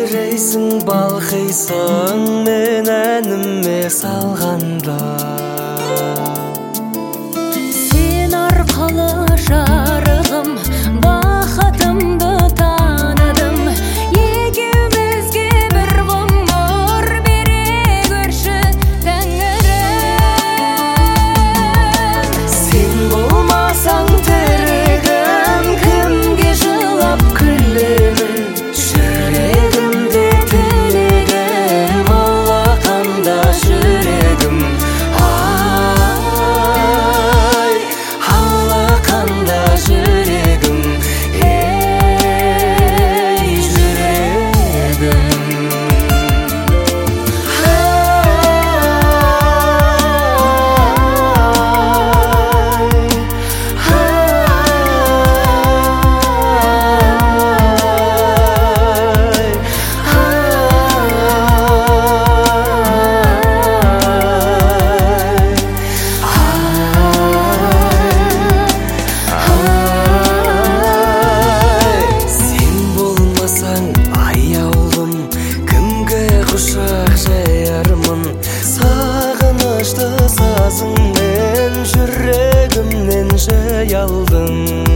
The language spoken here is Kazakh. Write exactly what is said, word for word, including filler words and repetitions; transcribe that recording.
кичирейсиң, балкыйсың мен әніме салғанда. Сен арқылы жарығым, бақытымды таныдым. Екеумізге бір ғұмыр бере көрші Тәңірім. Сен болмасаң тірегім, кімге жылап күлемін? Жүрегімде тілегім, алақанда жүрегім. Ай, алақанда жүрегім. Ей, жүрегім. Сен болмасаң аяулым, кімге құшақ жаярмын? Сағынышты сазыңмен жүрегімнен жай алдың.